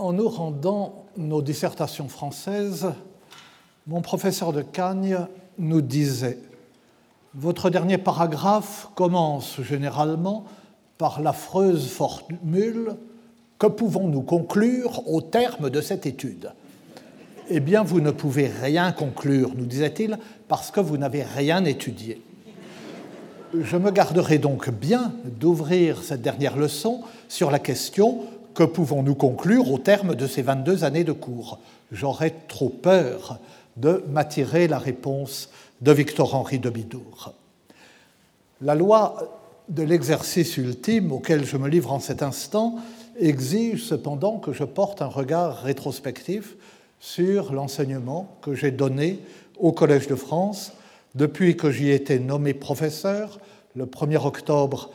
En nous rendant nos dissertations françaises, mon professeur de Cagnes nous disait « Votre dernier paragraphe commence généralement par l'affreuse formule « Que pouvons-nous conclure au terme de cette étude ?» Eh bien, vous ne pouvez rien conclure, nous disait-il, parce que vous n'avez rien étudié. Je me garderai donc bien d'ouvrir cette dernière leçon sur la question « Que pouvons-nous conclure au terme de ces 22 années de cours ?» J'aurais trop peur de m'attirer la réponse de Victor-Henri de Bidour. La loi de l'exercice ultime auquel je me livre en cet instant exige cependant que je porte un regard rétrospectif sur l'enseignement que j'ai donné au Collège de France depuis que j'y ai été nommé professeur le 1er octobre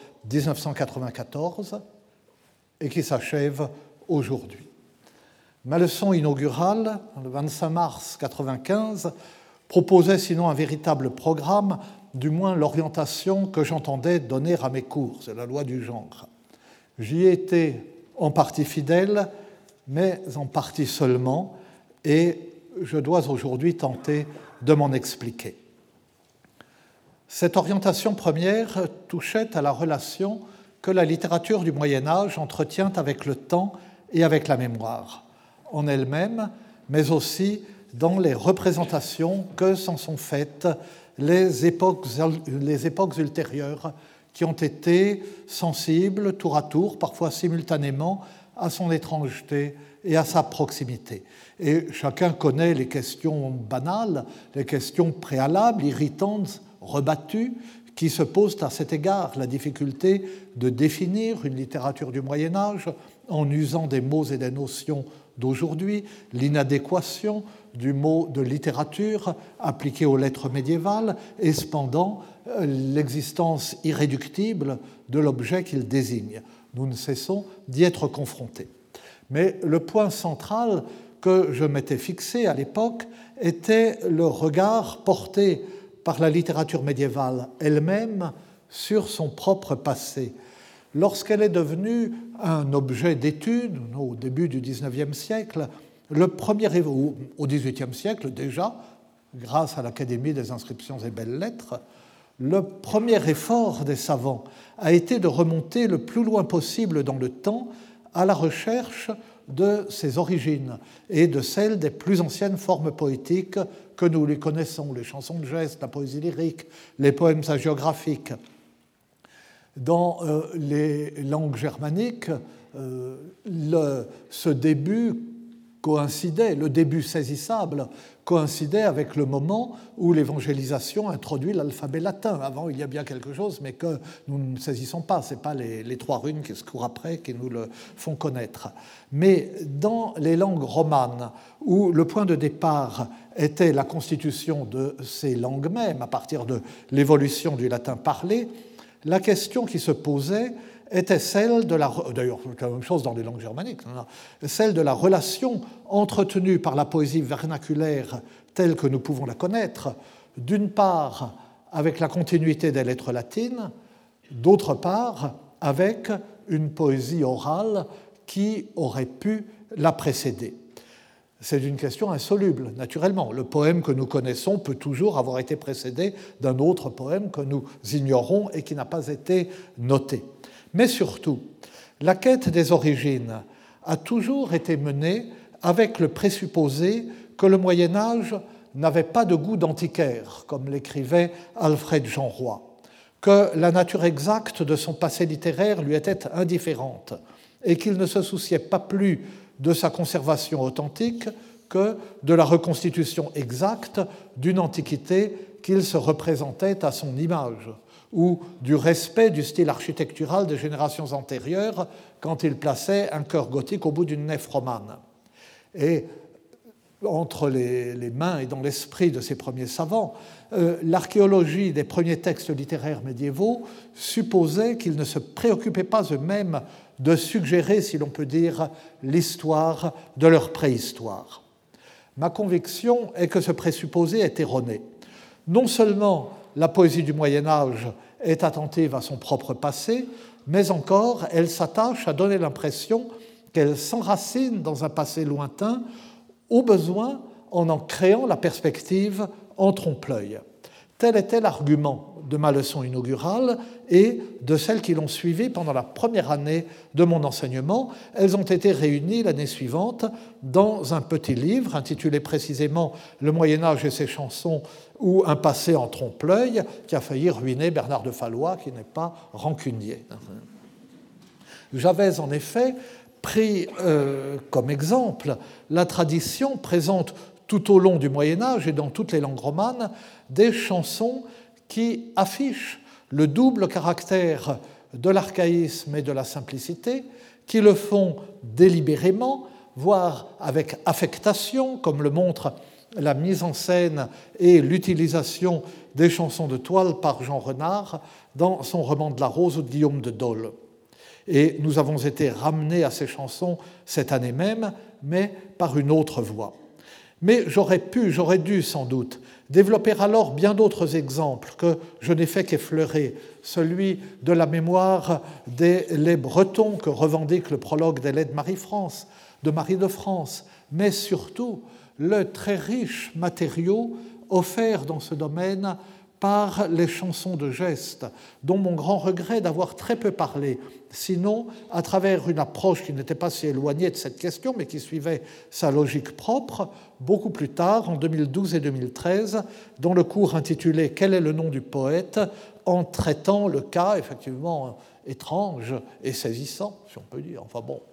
1994 et qui s'achève aujourd'hui. Ma leçon inaugurale, le 25 mars 1995, proposait sinon un véritable programme, du moins l'orientation que j'entendais donner à mes cours, c'est la loi du genre. J'y ai été en partie fidèle, mais en partie seulement, et je dois aujourd'hui tenter de m'en expliquer. Cette orientation première touchait à la relation que la littérature du Moyen-Âge entretient avec le temps et avec la mémoire, en elle-même, mais aussi dans les représentations que s'en sont faites les époques ultérieures qui ont été sensibles tour à tour, parfois simultanément, à son étrangeté et à sa proximité. Et chacun connaît les questions banales, les questions préalables, irritantes, rebattues, qui se posent à cet égard. La difficulté de définir une littérature du Moyen-Âge en usant des mots et des notions d'aujourd'hui, l'inadéquation du mot de littérature appliqué aux lettres médiévales et cependant l'existence irréductible de l'objet qu'il désigne. Nous ne cessons d'y être confrontés. Mais le point central que je m'étais fixé à l'époque était le regard porté par la littérature médiévale elle-même sur son propre passé. Lorsqu'elle est devenue un objet d'étude, au début du XIXe siècle, au XVIIIe siècle déjà, grâce à l'Académie des inscriptions et belles-lettres, le premier effort des savants a été de remonter le plus loin possible dans le temps à la recherche de ses origines et de celles des plus anciennes formes poétiques que nous les connaissons, les chansons de geste, la poésie lyrique, les poèmes hagiographiques. Dans les langues germaniques, ce début coïncidait, le début saisissable coïncidait avec le moment où l'évangélisation introduit l'alphabet latin. Avant, il y a bien quelque chose, mais que nous ne saisissons pas. Ce n'est pas les trois runes qui se courent après qui nous le font connaître. Mais dans les langues romanes, où le point de départ était la constitution de ces langues mêmes, à partir de l'évolution du latin parlé, la question qui se posait était celle de la... D'ailleurs, c'est la même chose dans les langues germaniques. Celle de la relation entretenue par la poésie vernaculaire telle que nous pouvons la connaître, d'une part avec la continuité des lettres latines, d'autre part avec une poésie orale qui aurait pu la précéder. C'est une question insoluble, naturellement. Le poème que nous connaissons peut toujours avoir été précédé d'un autre poème que nous ignorons et qui n'a pas été noté. Mais surtout, la quête des origines a toujours été menée avec le présupposé que le Moyen-Âge n'avait pas de goût d'antiquaire, comme l'écrivait Alfred Jean Roy, que la nature exacte de son passé littéraire lui était indifférente et qu'il ne se souciait pas plus de sa conservation authentique que de la reconstitution exacte d'une antiquité qu'il se représentait à son image, ou du respect du style architectural des générations antérieures quand il plaçait un chœur gothique au bout d'une nef romane. Et entre les mains et dans l'esprit de ces premiers savants, l'archéologie des premiers textes littéraires médiévaux supposait qu'ils ne se préoccupaient pas eux-mêmes de suggérer, si l'on peut dire, l'histoire de leur préhistoire. Ma conviction est que ce présupposé est erroné. Non seulement la poésie du Moyen-Âge est attentive à son propre passé, mais encore elle s'attache à donner l'impression qu'elle s'enracine dans un passé lointain, au besoin en créant la perspective en trompe-l'œil. Tel était l'argument de ma leçon inaugurale et de celles qui l'ont suivi pendant la première année de mon enseignement. Elles ont été réunies l'année suivante dans un petit livre intitulé précisément « Le Moyen-Âge et ses chansons » ou « Un passé en trompe-l'œil » qui a failli ruiner Bernard de Fallois, qui n'est pas rancunier. J'avais en effet pris comme exemple la tradition présente tout au long du Moyen-Âge et dans toutes les langues romanes des chansons qui affichent le double caractère de l'archaïsme et de la simplicité, qui le font délibérément, voire avec affectation, comme le montre la mise en scène et l'utilisation des chansons de toile par Jean Renard dans son roman de la Rose ou de Guillaume de Dole. Et nous avons été ramenés à ces chansons cette année même, mais par une autre voie. Mais j'aurais dû sans doute développer alors bien d'autres exemples que je n'ai fait qu'effleurer, celui de la mémoire des laits bretons que revendique le prologue des laits de Marie-France, de Marie de France, mais surtout le très riche matériau offert dans ce domaine par les chansons de geste, dont mon grand regret d'avoir très peu parlé, sinon à travers une approche qui n'était pas si éloignée de cette question, mais qui suivait sa logique propre, beaucoup plus tard, en 2012 et 2013, dans le cours intitulé « Quel est le nom du poète ?», en traitant le cas, effectivement étrange et saisissant, si on peut dire,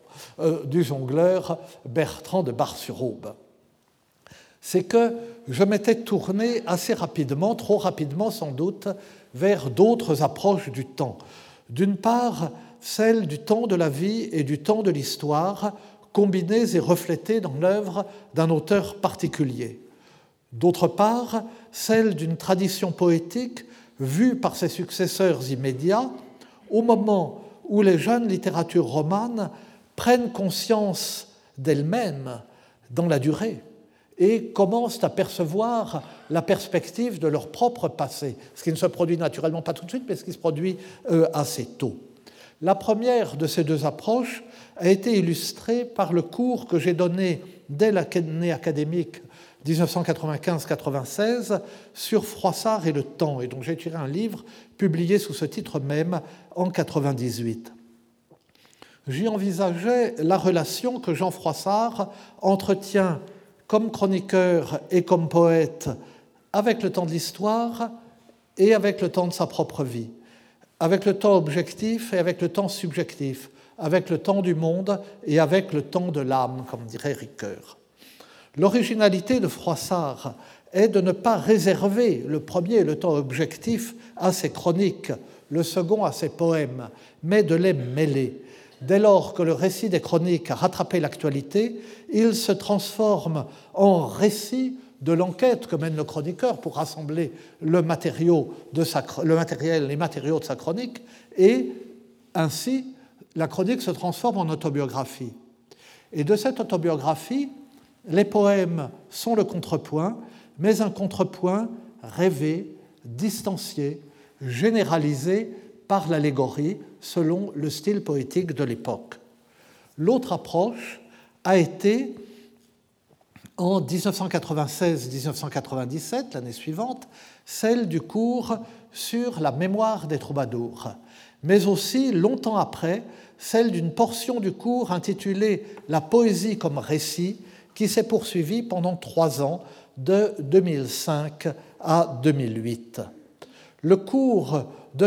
du jongleur Bertrand de Bar-sur-Aube. C'est que je m'étais tourné assez rapidement, trop rapidement sans doute, vers d'autres approches du temps. D'une part, celle du temps de la vie et du temps de l'histoire, combinées et reflétées dans l'œuvre d'un auteur particulier. D'autre part, celle d'une tradition poétique vue par ses successeurs immédiats au moment où les jeunes littératures romanes prennent conscience d'elles-mêmes dans la durée et commencent à percevoir la perspective de leur propre passé, ce qui ne se produit naturellement pas tout de suite, mais ce qui se produit assez tôt. La première de ces deux approches a été illustrée par le cours que j'ai donné dès l'année académique 1995-96 sur Froissart et le temps, et dont j'ai tiré un livre publié sous ce titre même en 1998. J'y envisageais la relation que Jean Froissart entretient comme chroniqueur et comme poète avec le temps de l'histoire et avec le temps de sa propre vie, avec le temps objectif et avec le temps subjectif, avec le temps du monde et avec le temps de l'âme, comme dirait Ricoeur. L'originalité de Froissart est de ne pas réserver le premier, le temps objectif, à ses chroniques, le second à ses poèmes, mais de les mêler. Dès lors que le récit des chroniques a rattrapé l'actualité, il se transforme en récit de l'enquête que mène le chroniqueur pour rassembler les matériaux de sa chronique, et ainsi la chronique se transforme en autobiographie. Et de cette autobiographie, les poèmes sont le contrepoint, mais un contrepoint rêvé, distancié, généralisé par l'allégorie selon le style poétique de l'époque. L'autre approche a été, en 1996-1997, l'année suivante, celle du cours sur la mémoire des troubadours, mais aussi, longtemps après, celle d'une portion du cours intitulée « La poésie comme récit », qui s'est poursuivie pendant 3 ans, de 2005 à 2008. Le cours de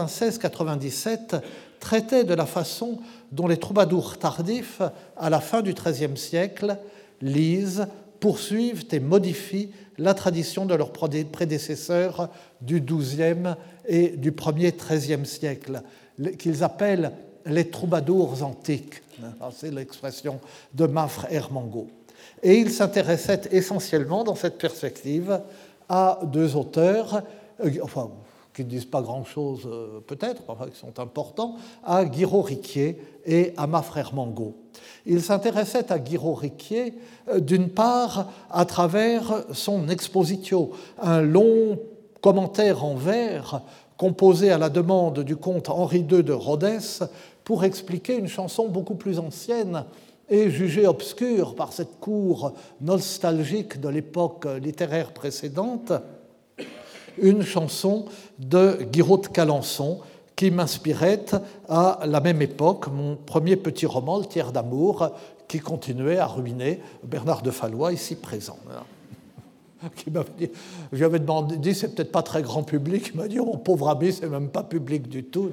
96-97 traitait de la façon dont les troubadours tardifs, à la fin du XIIIe siècle, lisent, poursuivent et modifient la tradition de leurs prédécesseurs du XIIe et du premier XIIIe siècle, qu'ils appellent les troubadours antiques. C'est l'expression de Maffre Ermango. Et ils s'intéressaient essentiellement, dans cette perspective, à 2 auteurs, qui ne disent pas grand-chose peut-être, enfin qui sont importants, à Guiraud-Riquier et à Maffre Ermango. Il s'intéressait à Guiraud-Riquier, d'une part, à travers son Expositio, un long commentaire en vers composé à la demande du comte Henri II de Rhodès, pour expliquer une chanson beaucoup plus ancienne et jugée obscure par cette cour nostalgique de l'époque littéraire précédente, une chanson de Guiraud de Calençon qui m'inspirait à la même époque mon premier petit roman, Le Tiers d'amour, qui continuait à ruiner Bernard de Fallois, ici présent. Qui m'avait dit, je lui avais dit, c'est peut-être pas très grand public. Il m'a dit, mon pauvre ami, c'est même pas public du tout.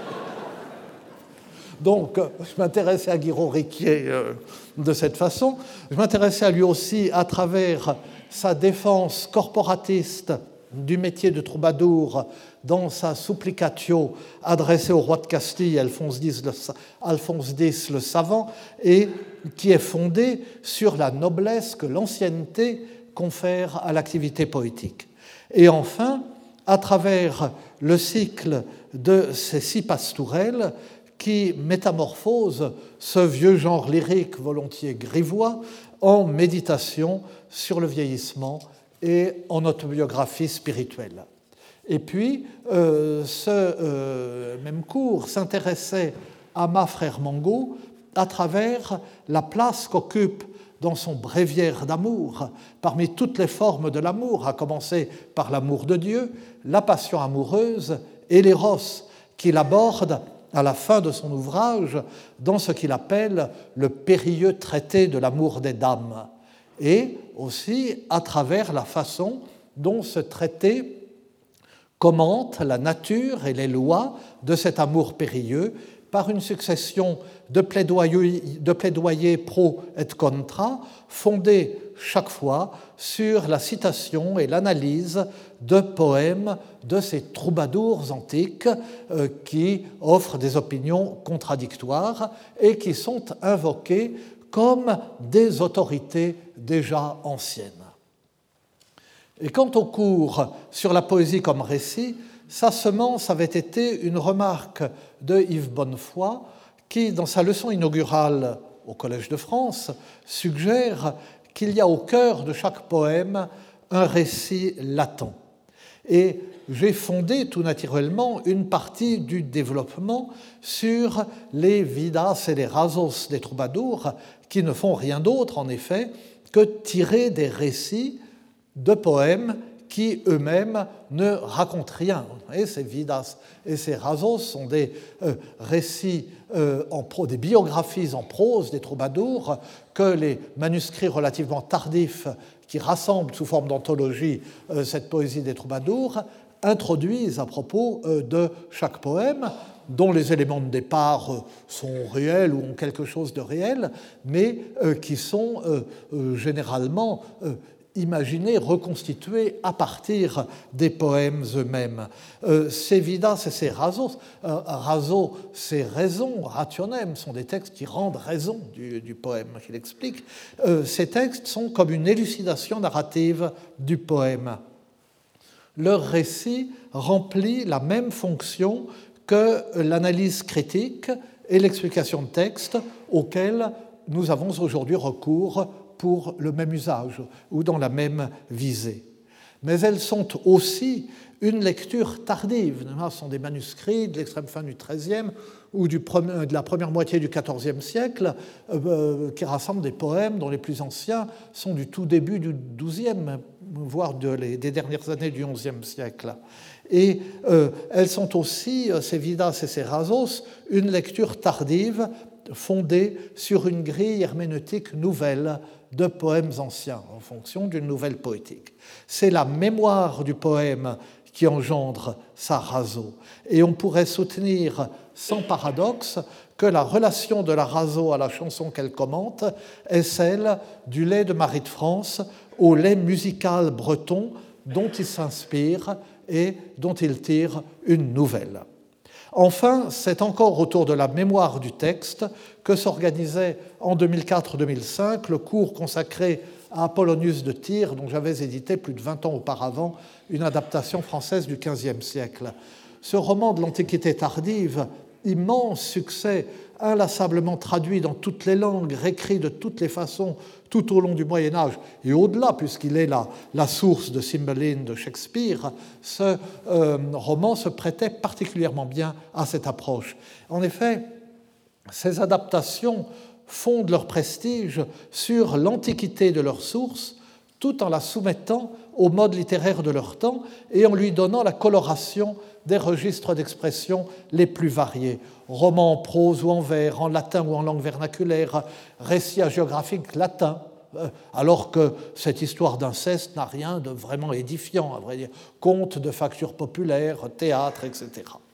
Donc, je m'intéressais à Guiraud Riquier de cette façon. Je m'intéressais à lui aussi à travers sa défense corporatiste du métier de troubadour dans sa supplicatio adressée au roi de Castille, Alphonse X le Savant, et qui est fondée sur la noblesse que l'ancienneté confère à l'activité poétique. Et enfin, à travers le cycle de ces 6 pastourelles qui métamorphosent ce vieux genre lyrique volontiers grivois en méditation sur le vieillissement et en autobiographie spirituelle. Et puis, ce même cours s'intéressait à Ma Frère Mangot à travers la place qu'occupe dans son bréviaire d'amour, parmi toutes les formes de l'amour, à commencer par l'amour de Dieu, la passion amoureuse et l'éros, qu'il aborde à la fin de son ouvrage dans ce qu'il appelle le périlleux traité de l'amour des dames, et aussi à travers la façon dont ce traité commente la nature et les lois de cet amour périlleux par une succession de plaidoyers pro et contra, fondés chaque fois sur la citation et l'analyse de poèmes de ces troubadours antiques qui offrent des opinions contradictoires et qui sont invoqués comme des autorités déjà anciennes. Et quant au cours sur la poésie comme récit, sa semence avait été une remarque de Yves Bonnefoy qui, dans sa leçon inaugurale au Collège de France, suggère qu'il y a au cœur de chaque poème un récit latent. Et j'ai fondé tout naturellement une partie du développement sur les vidas et les rasos des troubadours qui ne font rien d'autre, en effet, que tirer des récits de poèmes qui eux-mêmes ne racontent rien. Et ces vidas et ces rasos sont des récits, des biographies en prose des troubadours que les manuscrits relativement tardifs qui rassemblent sous forme d'anthologie cette poésie des troubadours introduisent à propos de chaque poème, dont les éléments de départ sont réels ou ont quelque chose de réel, mais qui sont généralement imaginés, reconstitués à partir des poèmes eux-mêmes. Ces vidas et ces rasos, raso, c'est raison, rationem, sont des textes qui rendent raison du poème, qu'il explique. Ces textes sont comme une élucidation narrative du poème. Leur récit remplit la même fonction que l'analyse critique et l'explication de texte auxquelles nous avons aujourd'hui recours pour le même usage ou dans la même visée. Mais elles sont aussi une lecture tardive. Ce sont des manuscrits de l'extrême fin du XIIIe ou de la première moitié du XIVe siècle qui rassemblent des poèmes dont les plus anciens sont du tout début du XIIe, voire des dernières années du XIe siècle. Et elles sont aussi, ces vidas et ces rasos, une lecture tardive fondée sur une grille herméneutique nouvelle de poèmes anciens, en fonction d'une nouvelle poétique. C'est la mémoire du poème qui engendre sa raso. Et on pourrait soutenir, sans paradoxe, que la relation de la raso à la chanson qu'elle commente est celle du lait de Marie de France au lait musical breton dont il s'inspire et dont il tire une nouvelle. Enfin, c'est encore autour de la mémoire du texte que s'organisait en 2004-2005 le cours consacré à Apollonius de Tyr, dont j'avais édité plus de 20 ans auparavant une adaptation française du XVe siècle. Ce roman de l'Antiquité tardive, immense succès, inlassablement traduit dans toutes les langues, réécrit de toutes les façons tout au long du Moyen-Âge et au-delà, puisqu'il est la source de Cymbeline de Shakespeare, ce roman se prêtait particulièrement bien à cette approche. En effet, Ces adaptations fondent leur prestige sur l'antiquité de leur source, tout en la soumettant au mode littéraire de leur temps et en lui donnant la coloration des registres d'expression les plus variés. Romans en prose ou en vers, en latin ou en langue vernaculaire, récits hagiographiques latins, alors que cette histoire d'inceste n'a rien de vraiment édifiant, à vrai dire. Contes de facture populaire, théâtre, etc.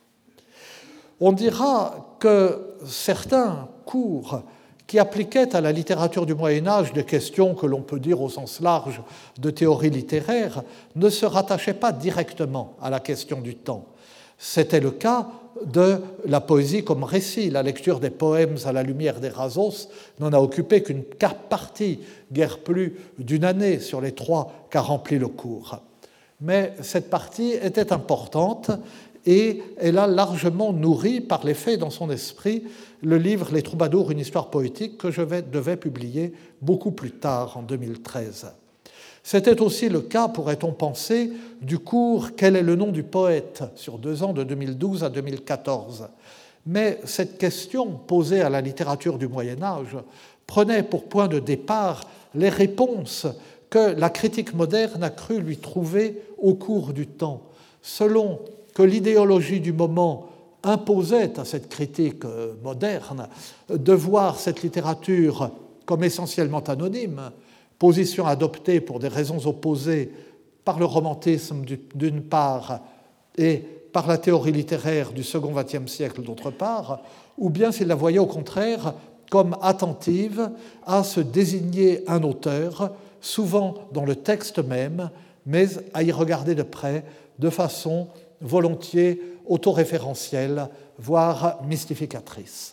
On dira que certains cours qui appliquaient à la littérature du Moyen-Âge des questions que l'on peut dire au sens large de théorie littéraire ne se rattachaient pas directement à la question du temps. C'était le cas de la poésie comme récit. La lecture des poèmes à la lumière d'Érasos n'en a occupé qu'une partie, guère plus d'une année sur les 3 qu'a rempli le cours. Mais cette partie était importante et elle a largement nourri par l'effet dans son esprit le livre « Les Troubadours, une histoire poétique » que je devais publier beaucoup plus tard, en 2013. C'était aussi le cas, pourrait-on penser, du cours « Quel est le nom du poète ?» sur 2 ans, de 2012 à 2014. Mais cette question posée à la littérature du Moyen-Âge prenait pour point de départ les réponses que la critique moderne a cru lui trouver au cours du temps, selon que l'idéologie du moment imposait à cette critique moderne de voir cette littérature comme essentiellement anonyme, position adoptée pour des raisons opposées par le romantisme d'une part et par la théorie littéraire du second XXe siècle d'autre part, ou bien s'il la voyait au contraire comme attentive à se désigner un auteur, souvent dans le texte même, mais à y regarder de près de façon volontiers autoréférentielle, voire mystificatrice.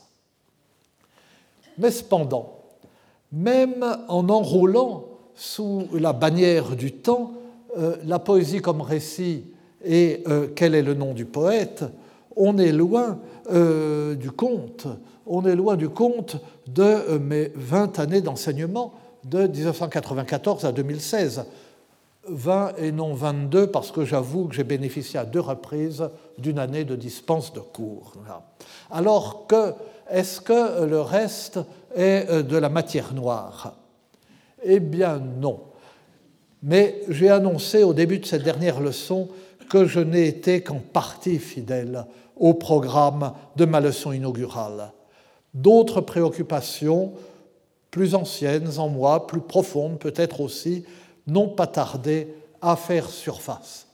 Mais cependant, même en enrôlant sous la bannière du temps la poésie comme récit et quel est le nom du poète, on est loin du compte. On est loin du compte de mes 20 années d'enseignement de 1994 à 2016. 20 et non 22 parce que j'avoue que j'ai bénéficié à 2 reprises d'une année de dispense de cours. Alors que, est-ce que le reste est de la matière noire ? Eh bien non. Mais j'ai annoncé au début de cette dernière leçon que je n'ai été qu'en partie fidèle au programme de ma leçon inaugurale. D'autres préoccupations, plus anciennes en moi, plus profondes peut-être aussi, n'ont pas tardé à faire surface.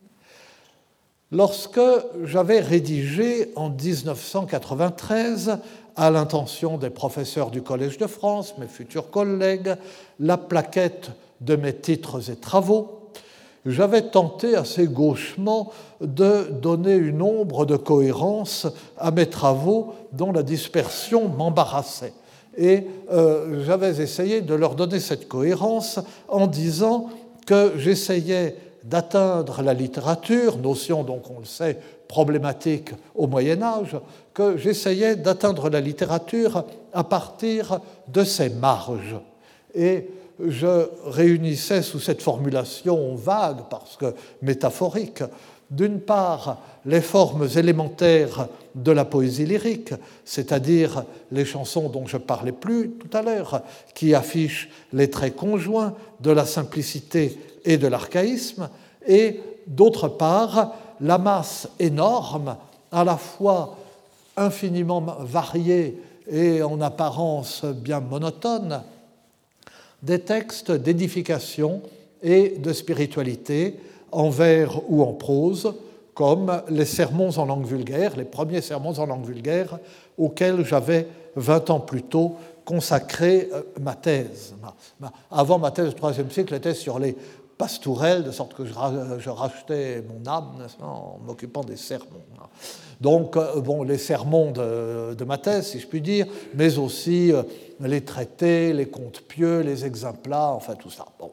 Lorsque j'avais rédigé en 1993, à l'intention des professeurs du Collège de France, mes futurs collègues, la plaquette de mes titres et travaux, j'avais tenté assez gauchement de donner une ombre de cohérence à mes travaux dont la dispersion m'embarrassait. Et j'avais essayé de leur donner cette cohérence en disant que j'essayais d'atteindre la littérature, notion donc on le sait problématique au Moyen-Âge, que j'essayais d'atteindre la littérature à partir de ses marges. Et je réunissais sous cette formulation vague, parce que métaphorique, d'une part les formes élémentaires de la poésie lyrique, c'est-à-dire les chansons dont je parlais plus tout à l'heure, qui affichent les traits conjoints de la simplicité et de l'archaïsme, et d'autre part la masse énorme, à la fois infiniment variée et en apparence bien monotone, des textes d'édification et de spiritualité, en vers ou en prose, comme les sermons en langue vulgaire, les premiers sermons en langue vulgaire, auxquels j'avais 20 ans plus tôt consacré ma thèse. Avant, ma thèse du IIIe siècle était sur les pastourelles, de sorte que je rachetais mon âme en m'occupant des sermons. Donc, les sermons de ma thèse, si je puis dire, mais aussi les traités, les contes pieux, les exemplas, enfin tout ça. Bon.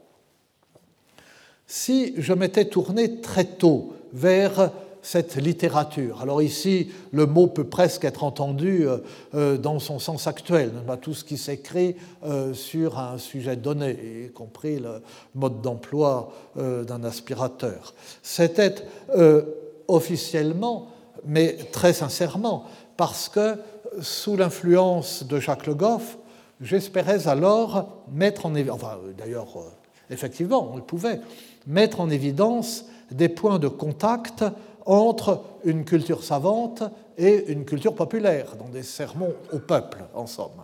Si je m'étais tourné très tôt vers cette littérature, alors ici, le mot peut presque être entendu dans son sens actuel, tout ce qui s'écrit sur un sujet donné, y compris le mode d'emploi d'un aspirateur. C'était officiellement, mais très sincèrement, parce que sous l'influence de Jacques Le Goff, j'espérais alors mettre en évidence, enfin d'ailleurs, effectivement, on le pouvait, mettre en évidence des points de contact entre une culture savante et une culture populaire, dans des sermons au peuple, en somme.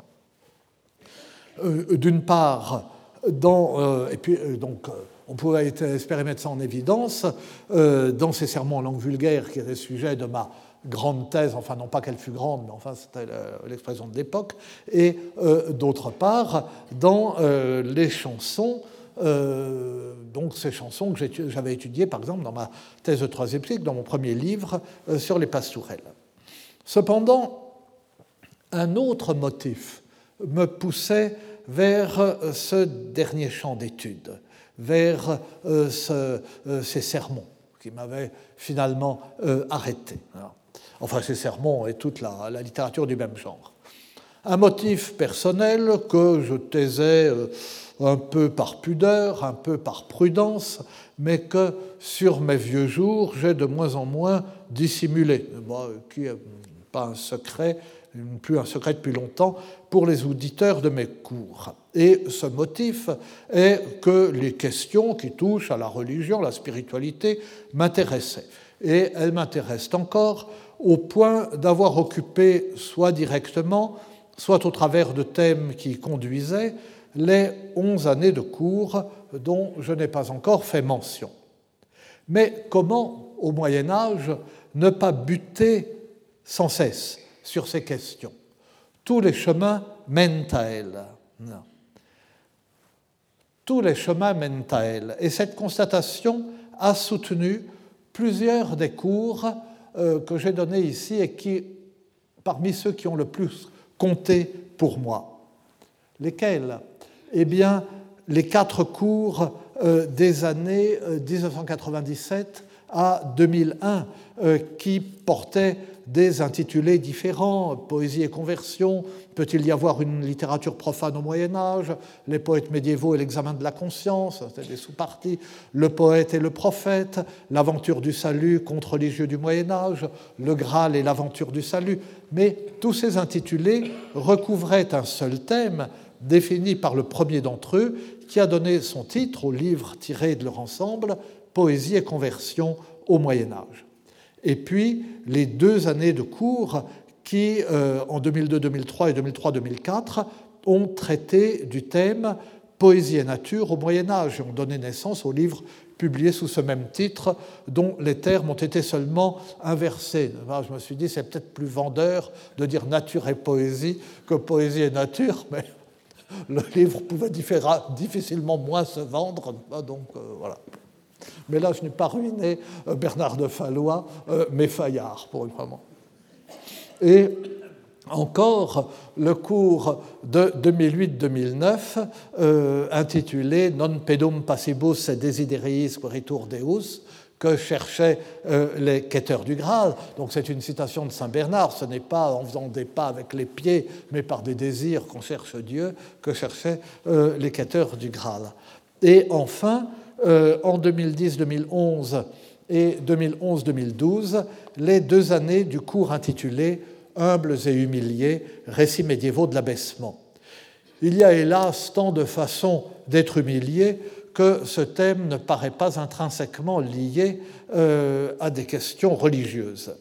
D'une part, et puis donc on pouvait espérer mettre ça en évidence dans ces sermons en langue vulgaire qui étaient sujet de ma grande thèse, enfin non pas qu'elle fut grande, mais enfin c'était l'expression de l'époque, et d'autre part dans les chansons, donc ces chansons que j'avais étudiées par exemple dans ma thèse de troisième cycle, dans mon premier livre sur les pastourelles. Cependant, un autre motif me poussait vers ce dernier champ d'étude, vers ces sermons qui m'avaient finalement arrêté. Enfin, ces sermons et toute la littérature du même genre. Un motif personnel que je taisais un peu par pudeur, un peu par prudence, mais que sur mes vieux jours, j'ai de moins en moins dissimulé, qui n'est pas un secret, plus un secret depuis longtemps, pour les auditeurs de mes cours. Et ce motif est que les questions qui touchent à la religion, la spiritualité, m'intéressaient. Et elles m'intéressent encore au point d'avoir occupé, soit directement, soit au travers de thèmes qui y conduisaient, les 11 années de cours dont je n'ai pas encore fait mention. Mais comment, au Moyen-Âge, ne pas buter sans cesse sur ces questions? Tous les chemins mènent à elles. Non. Tous les chemins mènent à elles. Et cette constatation a soutenu plusieurs des cours que j'ai donnés ici et qui, parmi ceux qui ont le plus compté pour moi. Lesquels? Eh bien, les 4 cours des années 1997 à 2001 qui portaient des intitulés différents, poésie et conversion, peut-il y avoir une littérature profane au Moyen-Âge, les poètes médiévaux et l'examen de la conscience, c'était des sous-parties, le poète et le prophète, l'aventure du salut contre religieux du Moyen-Âge, le Graal et l'aventure du salut. Mais tous ces intitulés recouvraient un seul thème, défini par le premier d'entre eux, qui a donné son titre au livre tiré de leur ensemble, Poésie et conversion au Moyen-Âge. Et puis, les 2 années de cours qui, en 2002-2003 et 2003-2004, ont traité du thème Poésie et nature au Moyen-Âge et ont donné naissance aux livres publiés sous ce même titre, dont les termes ont été seulement inversés. Je me suis dit, c'est peut-être plus vendeur de dire nature et poésie que poésie et nature, mais le livre pouvait difficilement moins se vendre, donc voilà. Mais là, je n'ai pas ruiné Bernard de Fallois, mais Fayard, pour le moment. Et encore, le cours de 2008-2009, intitulé Non pedum passibus et desideriis queritur Deus, que cherchaient les quêteurs du Graal. Donc c'est une citation de saint Bernard, ce n'est pas en faisant des pas avec les pieds, mais par des désirs qu'on cherche Dieu, que cherchaient les quêteurs du Graal. Et enfin, en 2010-2011 et 2011-2012, les 2 années du cours intitulé Humbles et humiliés, récits médiévaux de l'abaissement. Il y a hélas tant de façons d'être humilié que ce thème ne paraît pas intrinsèquement lié à des questions religieuses.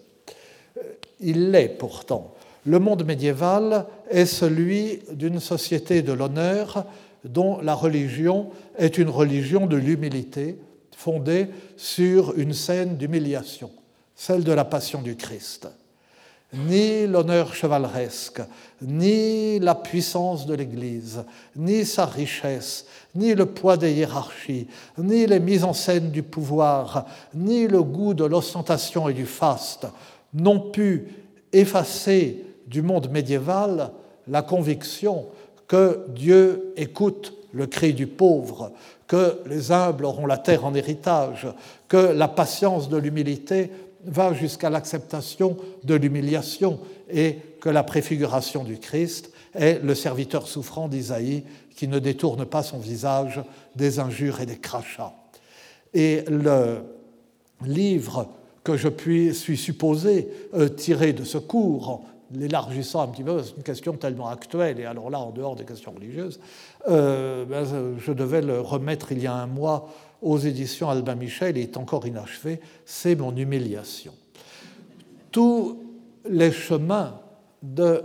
Il l'est pourtant. Le monde médiéval est celui d'une société de l'honneur dont la religion est une religion de l'humilité fondée sur une scène d'humiliation, celle de la passion du Christ. Ni l'honneur chevaleresque, ni la puissance de l'Église, ni sa richesse, ni le poids des hiérarchies, ni les mises en scène du pouvoir, ni le goût de l'ostentation et du faste n'ont pu effacer du monde médiéval la conviction que Dieu écoute le cri du pauvre, que les humbles auront la terre en héritage, que la patience de l'humilité va jusqu'à l'acceptation de l'humiliation et que la préfiguration du Christ est le serviteur souffrant d'Isaïe qui ne détourne pas son visage des injures et des crachats. Et le livre que je suis supposé tirer de ce cours l'élargissant un petit peu, c'est une question tellement actuelle, et alors là, en dehors des questions religieuses, je devais le remettre il y a un mois aux éditions Albin Michel, il est encore inachevé, c'est mon humiliation. Tous les chemins de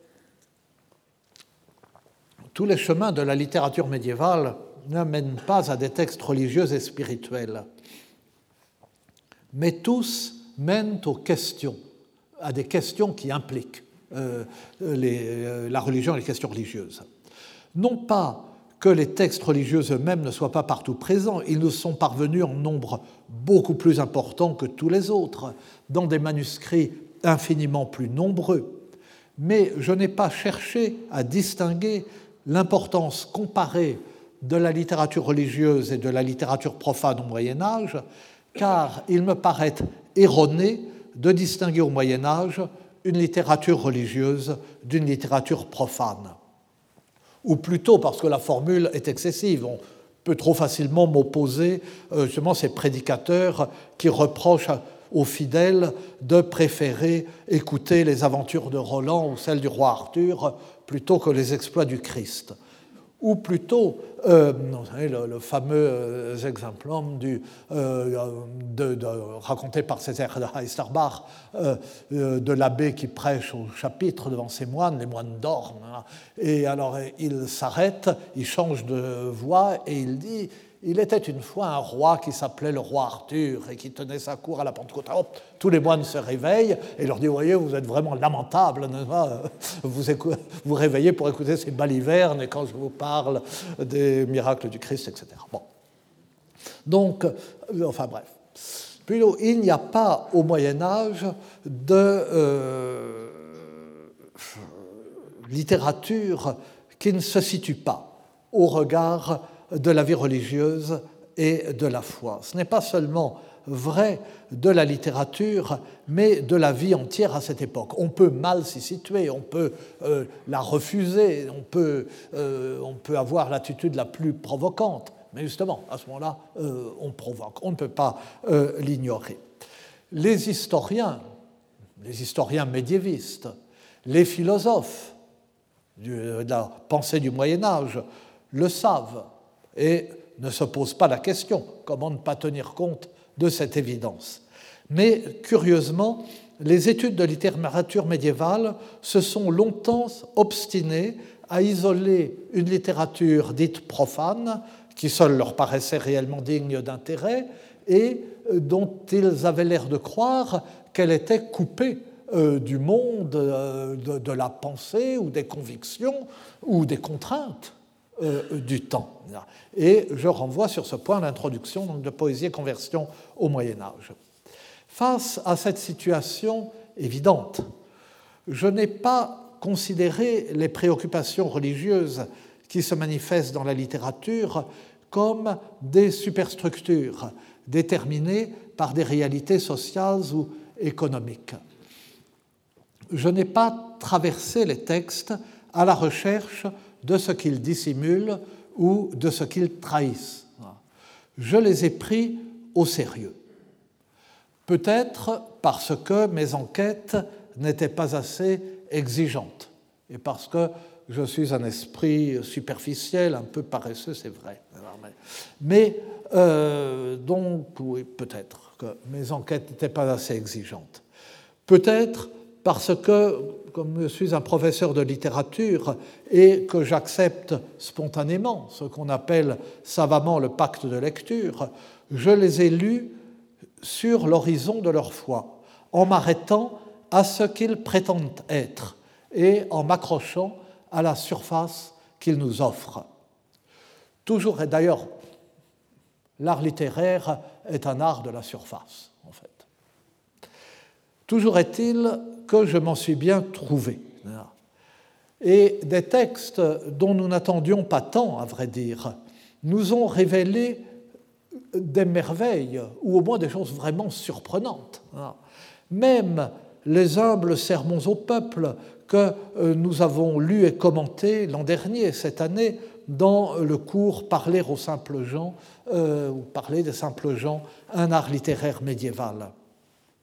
la littérature médiévale ne mènent pas à des textes religieux et spirituels, mais tous mènent aux questions, à des questions qui impliquent la religion et les questions religieuses. Non pas que les textes religieux eux-mêmes ne soient pas partout présents, ils nous sont parvenus en nombre beaucoup plus important que tous les autres, dans des manuscrits infiniment plus nombreux. Mais je n'ai pas cherché à distinguer l'importance comparée de la littérature religieuse et de la littérature profane au Moyen-Âge, car il me paraît erroné de distinguer au Moyen-Âge une littérature religieuse d'une littérature profane. Ou plutôt parce que la formule est excessive. On peut trop facilement m'opposer justement ces prédicateurs qui reprochent aux fidèles de préférer écouter les aventures de Roland ou celles du roi Arthur plutôt que les exploits du Christ. Ou plutôt, le fameux exemplum raconté par Césaire de Heisterbach de l'abbé qui prêche au chapitre devant ses moines, les moines dorment, hein, et alors il s'arrête, il change de voix et il dit « Il était une fois un roi qui s'appelait le roi Arthur et qui tenait sa cour à la Pentecôte. » Tous les moines se réveillent et leur disent « Vous voyez, vous êtes vraiment lamentables, vous réveillez pour écouter ces balivernes et quand je vous parle des miracles du Christ, etc. » Bon. Donc, enfin bref. Puis il n'y a pas au Moyen-Âge de littérature qui ne se situe pas au regard de la vie religieuse et de la foi. Ce n'est pas seulement vrai de la littérature, mais de la vie entière à cette époque. On peut mal s'y situer, on peut la refuser, on peut avoir l'attitude la plus provocante, mais justement, à ce moment-là, on provoque. On ne peut pas l'ignorer. Les historiens médiévistes, les philosophes de la pensée du Moyen-Âge le savent et ne se posent pas la question. Comment ne pas tenir compte de cette évidence? Mais curieusement, les études de littérature médiévale se sont longtemps obstinées à isoler une littérature dite profane, qui seule leur paraissait réellement digne d'intérêt, et dont ils avaient l'air de croire qu'elle était coupée du monde, de la pensée ou des convictions ou des contraintes du temps. Et je renvoie sur ce point l'introduction de Poésie et conversion au Moyen-Âge. Face à cette situation évidente, je n'ai pas considéré les préoccupations religieuses qui se manifestent dans la littérature comme des superstructures déterminées par des réalités sociales ou économiques. Je n'ai pas traversé les textes à la recherche de ce qu'ils dissimulent ou de ce qu'ils trahissent. Je les ai pris au sérieux. Peut-être parce que mes enquêtes n'étaient pas assez exigeantes et parce que je suis un esprit superficiel, un peu paresseux, c'est vrai. Mais donc, oui, peut-être que mes enquêtes n'étaient pas assez exigeantes. Peut-être parce que, comme je suis un professeur de littérature et que j'accepte spontanément ce qu'on appelle savamment le pacte de lecture, je les ai lus sur l'horizon de leur foi, en m'arrêtant à ce qu'ils prétendent être et en m'accrochant à la surface qu'ils nous offrent. Toujours, et d'ailleurs, l'art littéraire est un art de la surface, en fait. Toujours est-il que je m'en suis bien trouvé. Et des textes dont nous n'attendions pas tant, à vrai dire, nous ont révélé des merveilles, ou au moins des choses vraiment surprenantes. Même les humbles sermons au peuple que nous avons lus et commentés l'an dernier, cette année, dans le cours « Parler aux simples gens » ou « Parler des simples gens, un art littéraire médiéval ».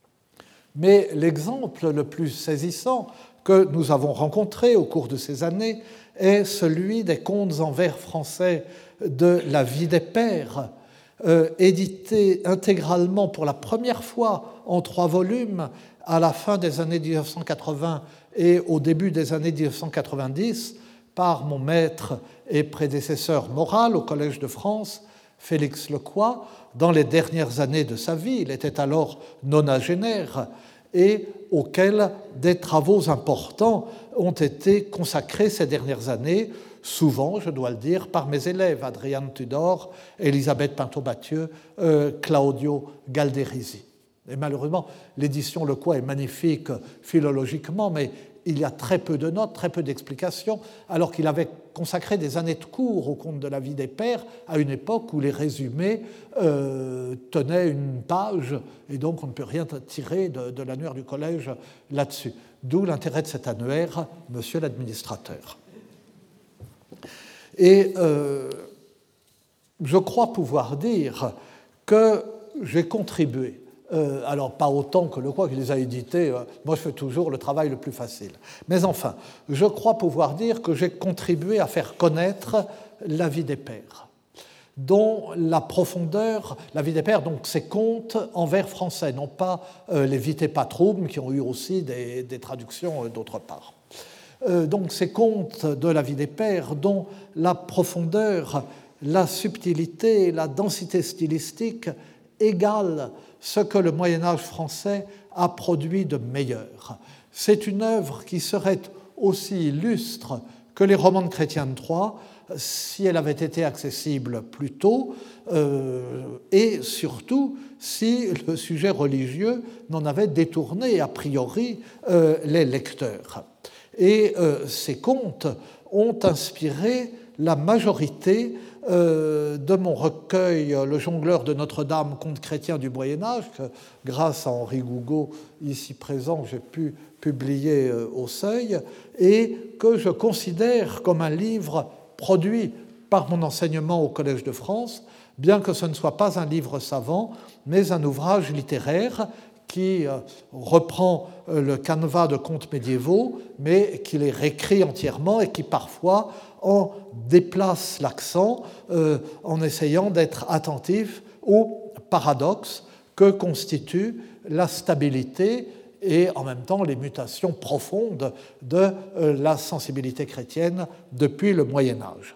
Mais l'exemple le plus saisissant que nous avons rencontré au cours de ces années est celui des contes en vers français de la vie des pères, édité intégralement pour la première fois en 3 volumes à la fin des années 1980 et au début des années 1990 par mon maître et prédécesseur moral au Collège de France, Félix Lecroix, dans les dernières années de sa vie. Il était alors nonagénaire et auquel des travaux importants ont été consacrés ces dernières années, souvent, je dois le dire, par mes élèves, Adriane Tudor, Elisabeth Pinto-Bathieu, Claudio Galderisi. Et malheureusement, l'édition Lecroix est magnifique philologiquement, mais il y a très peu de notes, très peu d'explications, alors qu'il avait consacré des années de cours au conte de la vie des pères à une époque où les résumés tenaient une page, et donc on ne peut rien tirer de l'annuaire du collège là-dessus. D'où l'intérêt de cet annuaire, monsieur l'administrateur. Et je crois pouvoir dire que j'ai contribué, alors pas autant que Lecroix qui les a édités, moi je fais toujours le travail le plus facile, mais enfin, je crois pouvoir dire que j'ai contribué à faire connaître la vie des pères, dont la profondeur, la vie des pères, donc ces contes en vers français, non pas les Vitae Patrum, qui ont eu aussi des traductions d'autre part. Donc ces contes de la vie des pères, dont la profondeur, la subtilité, la densité stylistique égalent ce que le Moyen-Âge français a produit de meilleur. C'est une œuvre qui serait aussi illustre que les romans de Chrétien de Troyes si elle avait été accessible plus tôt et surtout si le sujet religieux n'en avait détourné a priori les lecteurs. Et ces contes ont inspiré la majorité de mon recueil « Le jongleur de Notre-Dame, conte chrétien du Moyen-Âge », que grâce à Henri Gougaud, ici présent, j'ai pu publier au Seuil, et que je considère comme un livre produit par mon enseignement au Collège de France, bien que ce ne soit pas un livre savant, mais un ouvrage littéraire qui reprend le canevas de contes médiévaux, mais qui les réécrit entièrement et qui parfois en déplace l'accent en essayant d'être attentif au paradoxe que constitue la stabilité et en même temps les mutations profondes de la sensibilité chrétienne depuis le Moyen-Âge.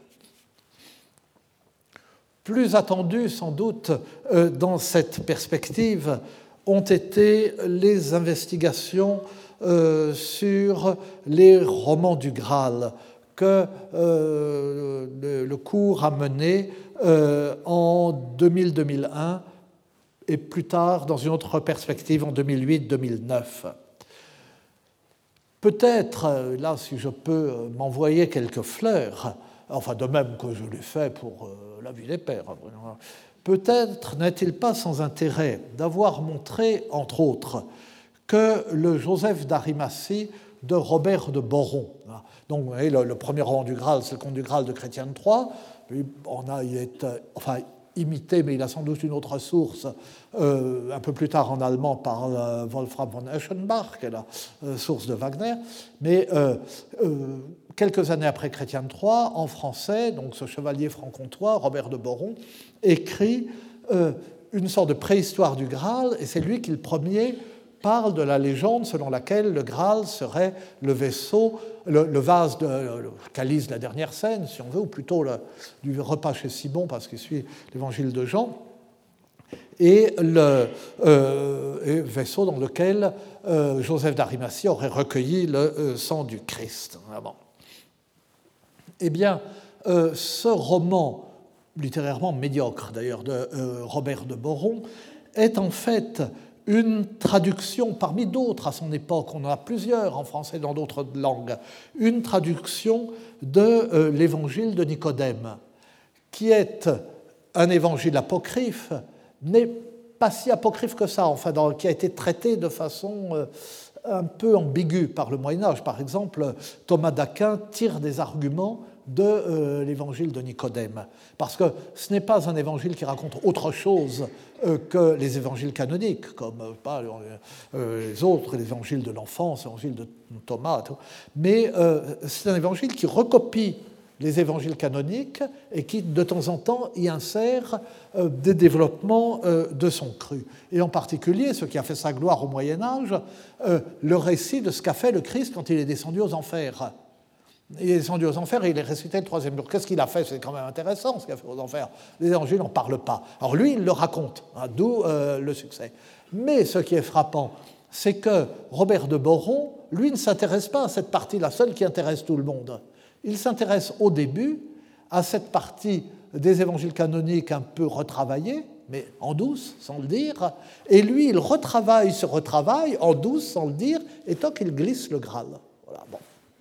Plus attendu sans doute dans cette perspective ont été les investigations sur les romans du Graal que le cours a mené en 2000-2001 et plus tard dans une autre perspective en 2008-2009. Peut-être, là si je peux m'envoyer quelques fleurs, enfin de même que je l'ai fait pour la vie des pères, peut-être n'est-il pas sans intérêt d'avoir montré, entre autres, que le Joseph d'Arimathie de Robert de Boron, donc vous voyez, le premier roman du Graal, c'est le conte du Graal de Chrétien de Troyes, il est imité, mais il a sans doute une autre source, un peu plus tard en allemand par Wolfram von Eschenbach, qui est la source de Wagner, mais quelques années après Chrétien de Troyes, en français, donc ce chevalier franc-comtois, Robert de Boron, écrit une sorte de préhistoire du Graal, et c'est lui qui, le premier, parle de la légende selon laquelle le Graal serait le vaisseau, le vase, le calice de la dernière scène, si on veut, ou plutôt du repas chez Simon, parce qu'il suit l'évangile de Jean, et le vaisseau dans lequel Joseph d'Arimathie aurait recueilli le sang du Christ. Eh bien, ce roman, littérairement médiocre d'ailleurs, de Robert de Boron, est en fait une traduction parmi d'autres à son époque, on en a plusieurs en français dans d'autres langues, une traduction de l'évangile de Nicodème, qui est un évangile apocryphe, n'est pas si apocryphe que ça, enfin, qui a été traité de façon un peu ambiguë par le Moyen-Âge. Par exemple, Thomas d'Aquin tire des arguments de l'évangile de Nicodème. Parce que ce n'est pas un évangile qui raconte autre chose que les évangiles canoniques, comme les autres, l'évangile de l'enfance, l'évangile de Thomas, mais c'est un évangile qui recopie les évangiles canoniques et qui, de temps en temps, y insère des développements de son cru. Et en particulier, ce qui a fait sa gloire au Moyen-Âge, le récit de ce qu'a fait le Christ quand il est descendu aux enfers. Il est descendu aux enfers et il est ressuscité le troisième jour. Qu'est-ce qu'il a fait? C'est quand même intéressant ce qu'il a fait aux enfers. Les évangiles n'en parlent pas. Alors lui, il le raconte, d'où le succès. Mais ce qui est frappant, c'est que Robert de Boron, lui, ne s'intéresse pas à cette partie, la seule qui intéresse tout le monde. Il s'intéresse au début à cette partie des évangiles canoniques un peu retravaillée, mais en douce, sans le dire, et lui, il retravaille en douce, sans le dire, et tant qu'il glisse le Graal. Voilà, bon.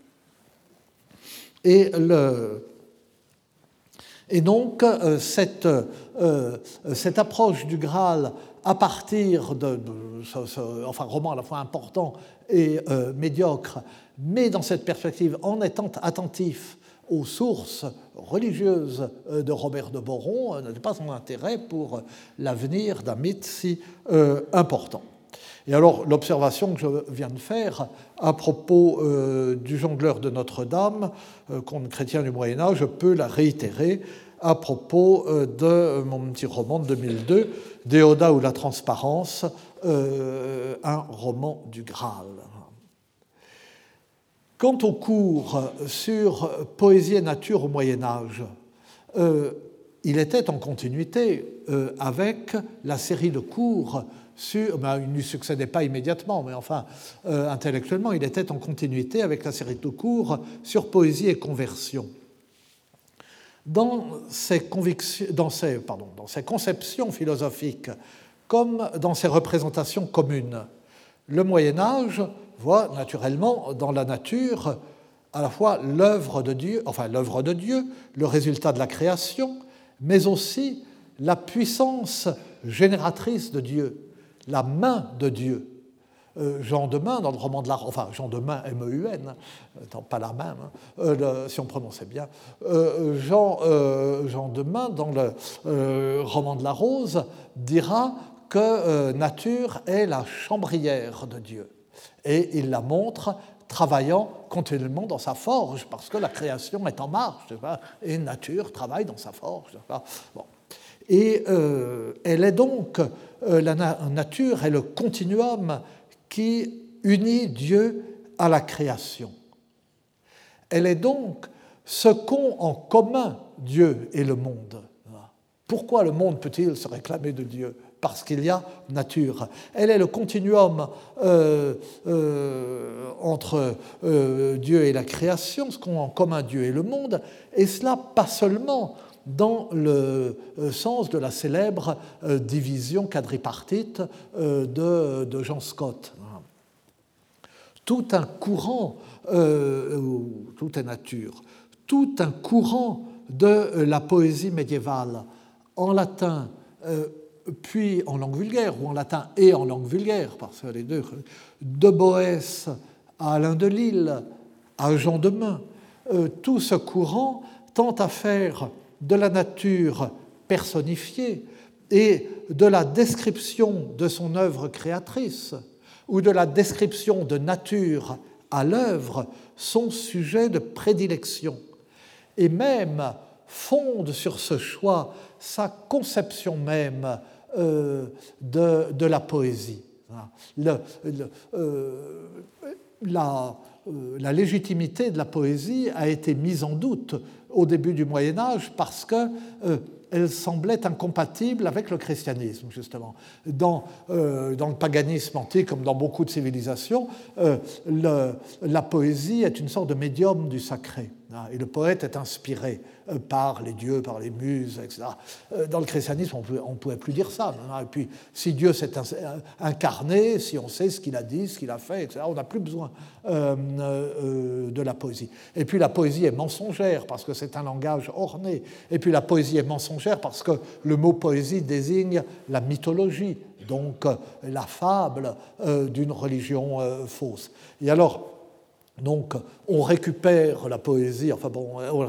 Et donc, cette approche du Graal à partir enfin, roman à la fois important et médiocre, mais dans cette perspective, en étant attentif aux sources religieuses de Robert de Boron, n'était pas son intérêt pour l'avenir d'un mythe si important. Et alors, l'observation que je viens de faire à propos du jongleur de Notre-Dame, conte chrétien du Moyen-Âge, je peux la réitérer à propos de mon petit roman de 2002, Déodat ou la transparence, un roman du Graal. Quant au cours sur poésie et nature au Moyen-Âge, il était en continuité avec la série de cours il ne lui succédait pas immédiatement, mais enfin, intellectuellement, il était en continuité avec la série de cours sur poésie et conversion. Dans ses conceptions philosophiques, comme dans ses représentations communes, le Moyen-Âge voit naturellement dans la nature à la fois l'œuvre de Dieu, le résultat de la création, mais aussi la puissance génératrice de Dieu, la main de Dieu. Jean de Meun, dans le roman de la Rose, enfin Jean de Meun, M-E-U-N, pas la même, si on prononçait bien, Jean de Meun, dans le roman de la Rose, dira que nature est la chambrière de Dieu. Et il la montre travaillant continuellement dans sa forge, parce que la création est en marche, et nature travaille dans sa forge. Bon. Et elle est donc, la nature est le continuum qui unit Dieu à la création. Elle est donc ce qu'ont en commun Dieu et le monde. Pourquoi le monde peut-il se réclamer de Dieu? Parce qu'il y a nature. Elle est le continuum entre Dieu et la création, ce qu'ont en commun Dieu et le monde, et cela pas seulement dans le sens de la célèbre division quadripartite de John Scott. Tout un courant, tout est nature, tout un courant de la poésie médiévale, en latin, puis en langue vulgaire, ou en latin et en langue vulgaire, parce que les deux, de Boès à Alain de Lille, à Jean de Meun, tout ce courant tend à faire de la nature personnifiée et de la description de son œuvre créatrice ou de la description de nature à l'œuvre son sujet de prédilection, et même fonde sur ce choix sa conception même de la poésie. La légitimité de la poésie a été mise en doute au début du Moyen-Âge parce qu'elle semblait incompatible avec le christianisme, justement. Dans le paganisme antique, comme dans beaucoup de civilisations, la poésie est une sorte de médium du sacré. Et le poète est inspiré par les dieux, par les muses, etc. Dans le christianisme, on ne pouvait plus dire ça. Et puis, si Dieu s'est incarné, si on sait ce qu'il a dit, ce qu'il a fait, etc., on n'a plus besoin de la poésie. Et puis, la poésie est mensongère, parce que c'est un langage orné. Et puis, la poésie est mensongère, parce que le mot poésie désigne la mythologie, donc la fable d'une religion fausse. Et alors, Donc, on récupère la poésie, enfin bon,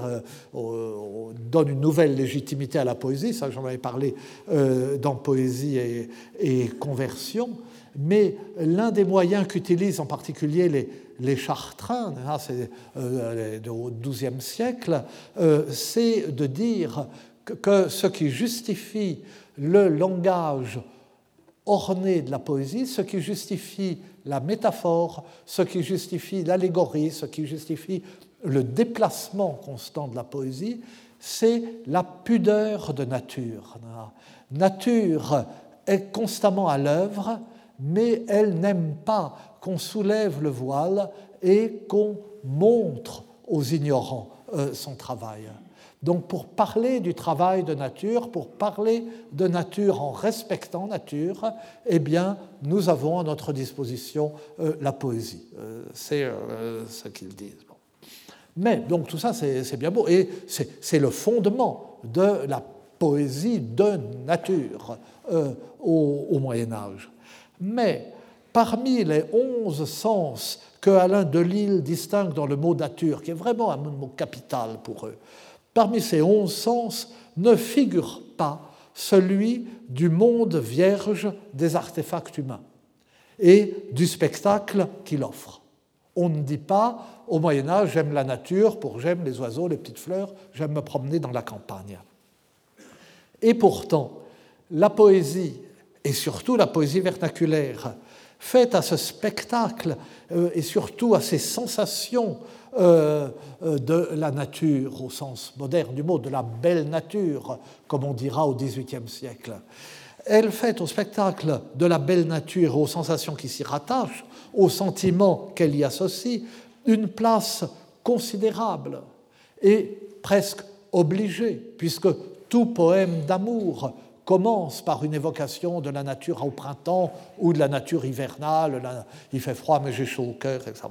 on donne une nouvelle légitimité à la poésie, ça j'en avais parlé dans Poésie et Conversion, mais l'un des moyens qu'utilisent en particulier les Chartrains, c'est au XIIe siècle, c'est de dire que ce qui justifie le langage orné de la poésie, ce qui justifie la métaphore, ce qui justifie l'allégorie, ce qui justifie le déplacement constant de la poésie, c'est la pudeur de nature. Nature est constamment à l'œuvre, mais elle n'aime pas qu'on soulève le voile et qu'on montre aux ignorants son travail. Donc pour parler du travail de nature, pour parler de nature en respectant nature, eh bien, nous avons à notre disposition la poésie. C'est ce qu'ils disent. Bon. Mais donc tout ça, c'est bien beau. Et c'est le fondement de la poésie de nature au Moyen-Âge. Mais parmi les 11 sens que Alain Delille distingue dans le mot nature, qui est vraiment un mot capital pour eux, parmi ces 11 sens ne figure pas celui du monde vierge des artefacts humains et du spectacle qu'il offre. On ne dit pas, au Moyen-Âge, j'aime la nature, j'aime les oiseaux, les petites fleurs, j'aime me promener dans la campagne. Et pourtant, la poésie, et surtout la poésie vernaculaire, faite à ce spectacle et surtout à ces sensations de la nature, au sens moderne du mot, de la belle nature, comme on dira au XVIIIe siècle. Elle fait au spectacle de la belle nature, aux sensations qui s'y rattachent, aux sentiments qu'elle y associe, une place considérable et presque obligée, puisque tout poème d'amour commence par une évocation de la nature au printemps ou de la nature hivernale, il fait froid mais j'ai chaud au cœur, etc.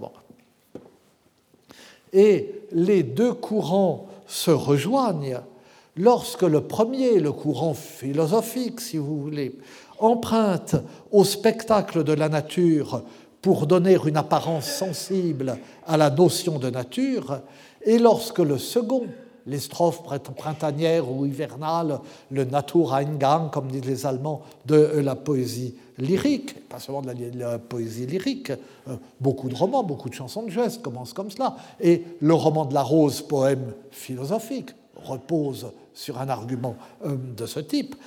Et les deux courants se rejoignent lorsque le premier, le courant philosophique, si vous voulez, emprunte au spectacle de la nature pour donner une apparence sensible à la notion de nature, et lorsque le second, les strophes printanières ou hivernales, le Natureingang, comme disent les Allemands, de la poésie lyrique, pas seulement de la poésie lyrique, beaucoup de romans, beaucoup de chansons de geste commencent comme cela. Et le roman de la Rose, poème philosophique, repose sur un argument de ce type.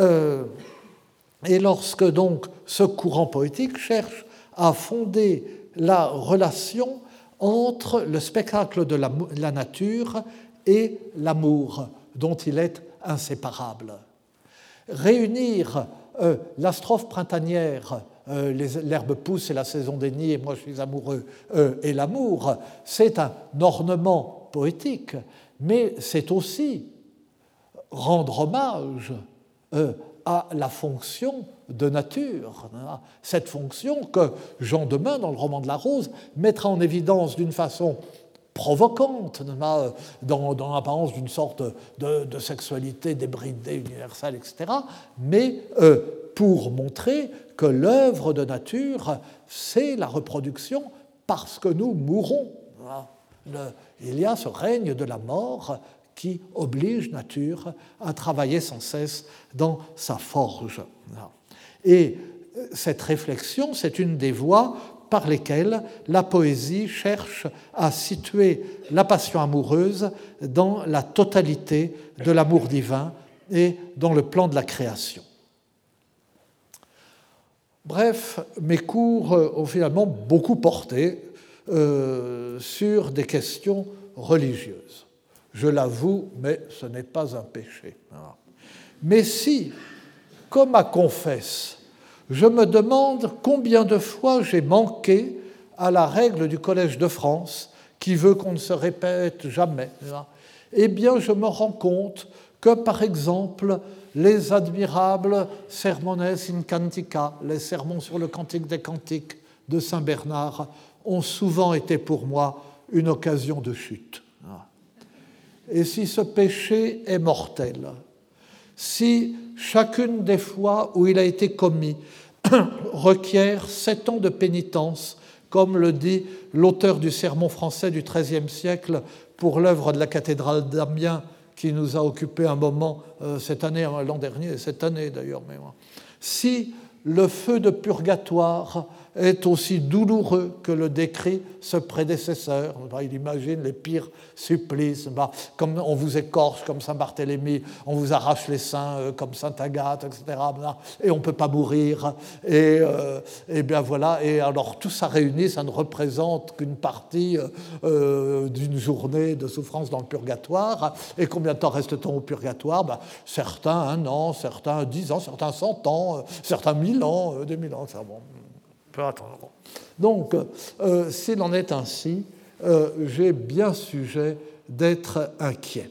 Et lorsque donc ce courant poétique cherche à fonder la relation entre le spectacle de la nature et l'amour dont il est inséparable. Réunir la strophe printanière, l'herbe pousse et la saison des nids et moi je suis amoureux, et l'amour, c'est un ornement poétique, mais c'est aussi rendre hommage à la fonction de nature, cette fonction que Jean Demain, dans le roman de la Rose, mettra en évidence d'une façon provocante, dans l'apparence d'une sorte de sexualité débridée, universelle, etc., mais pour montrer que l'œuvre de nature, c'est la reproduction parce que nous mourons. Il y a ce règne de la mort qui oblige nature à travailler sans cesse dans sa forge. Et cette réflexion, c'est une des voies par lesquelles la poésie cherche à situer la passion amoureuse dans la totalité de l'amour divin et dans le plan de la création. Bref, mes cours ont finalement beaucoup porté sur des questions religieuses. Je l'avoue, mais ce n'est pas un péché. Mais si, comme à Confesse, je me demande combien de fois j'ai manqué à la règle du Collège de France qui veut qu'on ne se répète jamais, eh bien je me rends compte que, par exemple, les admirables Sermones in Cantica, les sermons sur le Cantique des Cantiques de Saint Bernard, ont souvent été pour moi une occasion de chute. Et si ce péché est mortel, si chacune des fois où il a été commis requiert 7 ans de pénitence comme le dit l'auteur du sermon français du XIIIe siècle pour l'œuvre de la cathédrale d'Amiens, qui nous a occupé un moment cette année, l'an dernier, cette année d'ailleurs. Mais si le feu de purgatoire est aussi douloureux que le décrit ce prédécesseur. Il imagine les pires supplices, comme on vous écorche comme Saint-Barthélemy, on vous arrache les seins comme Sainte-Agathe, etc. Et on ne peut pas mourir. Et bien voilà. Et alors tout ça réuni, ça ne représente qu'une partie d'une journée de souffrance dans le purgatoire. Et combien de temps reste-t-on au purgatoire? Certains 1 an, certains 10 ans, certains 100 ans, certains 1000 ans, 2000 ans. Ça, bon. Donc, s'il en est ainsi, j'ai bien sujet d'être inquiet.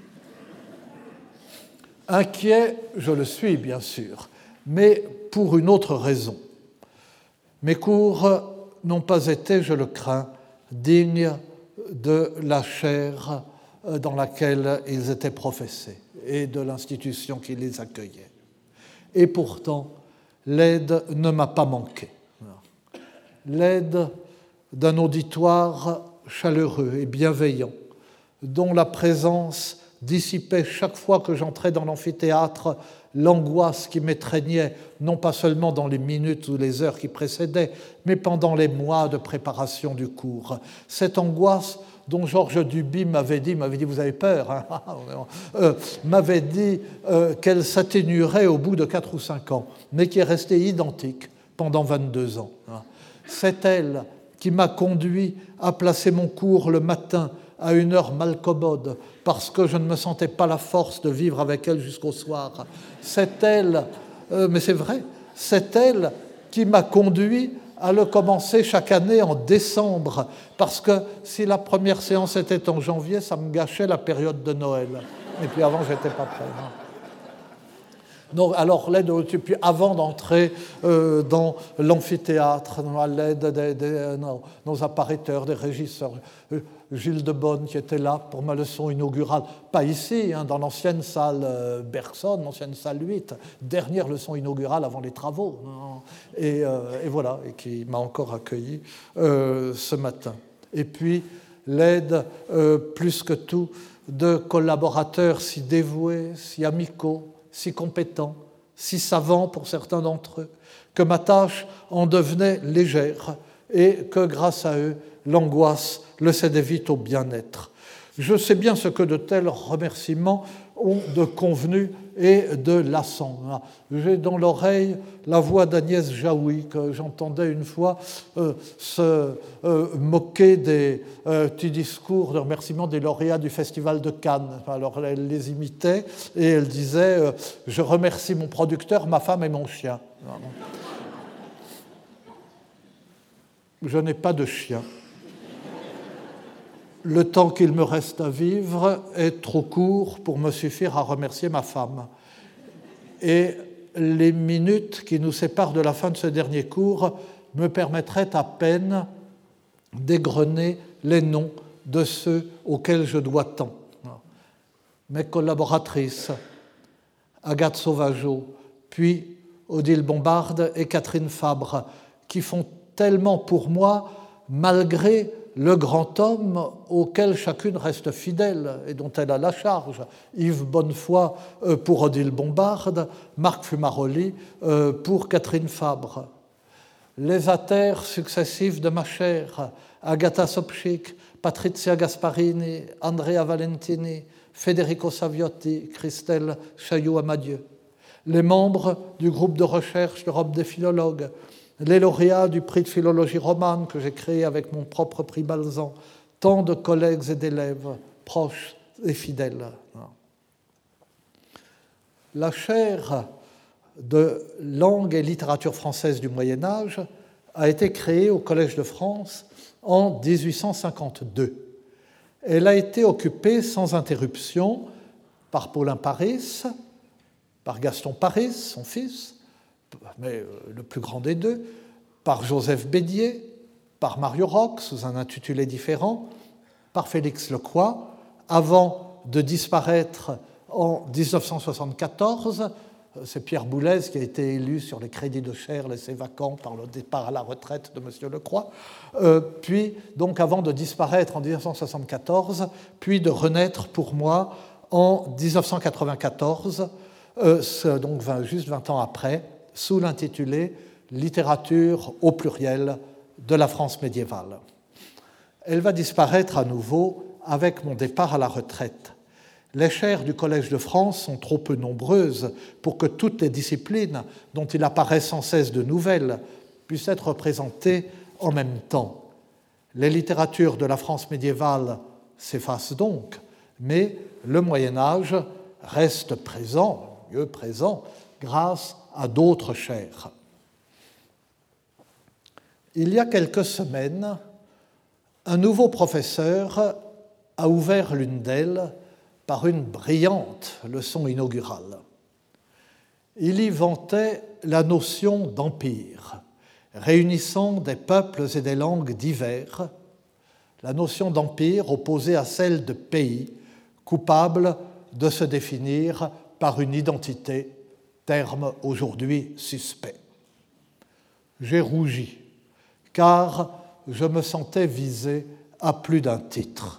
Inquiet, je le suis bien sûr, mais pour une autre raison. Mes cours n'ont pas été, je le crains, dignes de la chaire dans laquelle ils étaient professés et de l'institution qui les accueillait. Et pourtant, l'aide ne m'a pas manqué. L'aide d'un auditoire chaleureux et bienveillant, dont la présence dissipait chaque fois que j'entrais dans l'amphithéâtre l'angoisse qui m'étreignait, non pas seulement dans les minutes ou les heures qui précédaient, mais pendant les mois de préparation du cours. Cette angoisse dont Georges Duby m'avait dit, vous avez peur, hein m'avait dit qu'elle s'atténuerait au bout de 4 ou 5 ans, mais qui est restée identique pendant 22 ans. C'est elle qui m'a conduit à placer mon cours le matin à une heure malcommode parce que je ne me sentais pas la force de vivre avec elle jusqu'au soir. C'est elle, mais c'est vrai, c'est elle qui m'a conduit à le commencer chaque année en décembre parce que si la première séance était en janvier, ça me gâchait la période de Noël. Et puis avant, je n'étais pas prêt. Donc, alors, l'aide, puis avant d'entrer dans l'amphithéâtre, à l'aide de nos appariteurs, des régisseurs, Gilles de Bonne qui était là pour ma leçon inaugurale, pas ici, hein, dans l'ancienne salle Bergson, l'ancienne salle 8, dernière leçon inaugurale avant les travaux, et voilà, et qui m'a encore accueilli ce matin. Et puis, l'aide, plus que tout, de collaborateurs si dévoués, si amicaux, si compétents, si savants pour certains d'entre eux, que ma tâche en devenait légère et que, grâce à eux, l'angoisse le cédait vite au bien-être. Je sais bien ce que de tels remerciements ont de convenu et de lassant. J'ai dans l'oreille la voix d'Agnès Jaoui, que j'entendais une fois se moquer des petits discours de remerciement des lauréats du Festival de Cannes. Alors elle les imitait et elle disait « Je remercie mon producteur, ma femme et mon chien ». Je n'ai pas de chien. Le temps qu'il me reste à vivre est trop court pour me suffire à remercier ma femme. Et les minutes qui nous séparent de la fin de ce dernier cours me permettraient à peine d'égrener les noms de ceux auxquels je dois tant. Mes collaboratrices, Agathe Sauvageau, puis Odile Bombarde et Catherine Fabre, qui font tellement pour moi, malgré le grand homme auquel chacune reste fidèle et dont elle a la charge. Yves Bonnefoy pour Odile Bombarde, Marc Fumaroli pour Catherine Fabre. Les atères successifs de ma chère, Agatha Sopchik, Patrizia Gasparini, Andrea Valentini, Federico Saviotti, Christelle Chailloux-Amadieu. Les membres du groupe de recherche d'Europe des philologues, les lauréats du prix de philologie romane que j'ai créé avec mon propre prix Balzan, tant de collègues et d'élèves proches et fidèles. La chaire de langue et littérature française du Moyen-Âge a été créée au Collège de France en 1852. Elle a été occupée sans interruption par Paulin Paris, par Gaston Paris, son fils, mais le plus grand des deux, par Joseph Bédier, par Mario Roch, sous un intitulé différent, par Félix Lecroix, avant de disparaître en 1974 C'est Pierre Boulez qui a été élu sur les crédits de chaire laissés vacants par le départ à la retraite de M. Lecroix, puis donc avant de disparaître en 1974, puis de renaître pour moi en 1994, donc juste 20 ans après, sous l'intitulé « Littérature au pluriel de la France médiévale ». Elle va disparaître à nouveau avec mon départ à la retraite. Les chaires du Collège de France sont trop peu nombreuses pour que toutes les disciplines dont il apparaît sans cesse de nouvelles puissent être représentées en même temps. Les littératures de la France médiévale s'effacent donc, mais le Moyen-Âge reste présent, mieux présent, grâce à d'autres chaires. Il y a quelques semaines, un nouveau professeur a ouvert l'une d'elles par une brillante leçon inaugurale. Il y vantait la notion d'empire, réunissant des peuples et des langues divers, la notion d'empire opposée à celle de pays, coupable de se définir par une identité, terme aujourd'hui suspect. J'ai rougi, car je me sentais visé à plus d'un titre.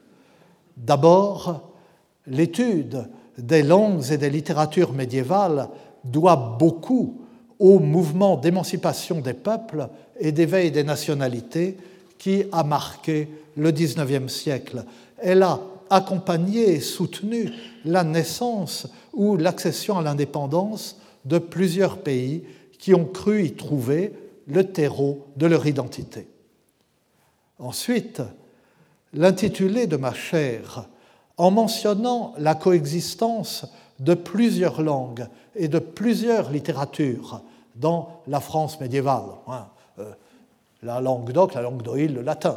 D'abord, l'étude des langues et des littératures médiévales doit beaucoup au mouvement d'émancipation des peuples et d'éveil des nationalités qui a marqué le XIXe siècle. Elle a accompagné et soutenu la naissance ou l'accession à l'indépendance de plusieurs pays qui ont cru y trouver le terreau de leur identité. Ensuite, l'intitulé de ma chaire, en mentionnant la coexistence de plusieurs langues et de plusieurs littératures dans la France médiévale, la langue d'Oc, la langue d'Oïl, le latin.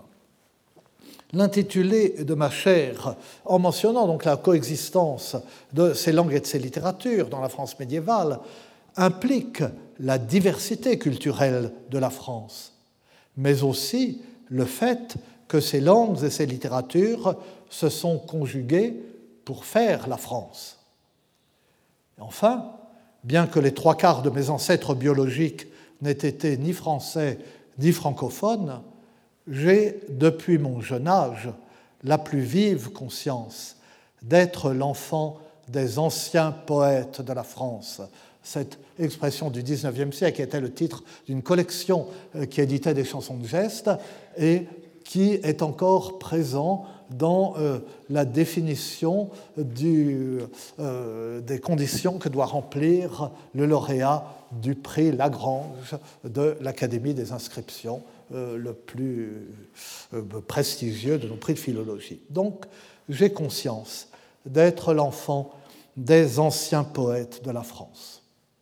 L'intitulé de ma chaire, en mentionnant donc la coexistence de ces langues et de ces littératures dans la France médiévale, implique la diversité culturelle de la France, mais aussi le fait que ces langues et ces littératures se sont conjuguées pour faire la France. Et enfin, bien que les 3/4 de mes ancêtres biologiques n'aient été ni français ni francophones, j'ai, depuis mon jeune âge, la plus vive conscience d'être l'enfant des anciens poètes de la France. Cette expression du XIXe siècle était le titre d'une collection qui éditait des chansons de geste et qui est encore présent dans la définition des conditions que doit remplir le lauréat du prix Lagrange de l'Académie des inscriptions, le plus prestigieux de nos prix de philologie. Donc, j'ai conscience d'être l'enfant des anciens poètes de la France.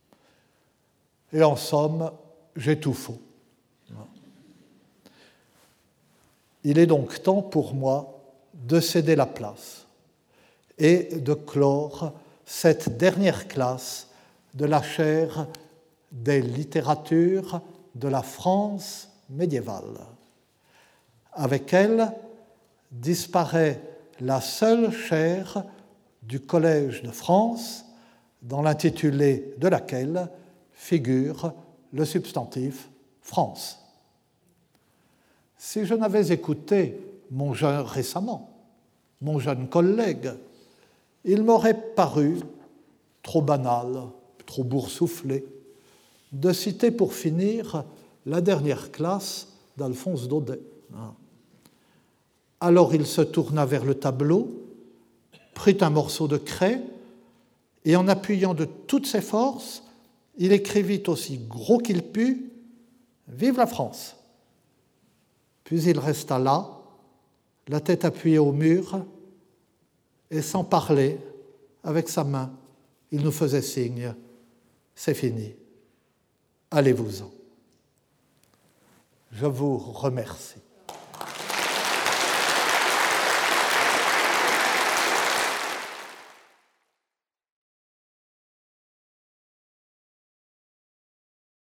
Et en somme, j'ai tout faux. Il est donc temps pour moi de céder la place et de clore cette dernière classe de la chaire des littératures de la France médiévale. Avec elle disparaît la seule chaire du Collège de France dans l'intitulé de laquelle figure le substantif France. Si je n'avais écouté récemment mon jeune collègue, il m'aurait paru trop banal, trop boursouflé, de citer pour finir la dernière classe d'Alphonse Daudet. Alors il se tourna vers le tableau, prit un morceau de craie et en appuyant de toutes ses forces, il écrivit aussi gros qu'il put « Vive la France !» Puis il resta là, la tête appuyée au mur, et sans parler, avec sa main, il nous faisait signe « C'est fini, allez-vous-en ». Je vous remercie.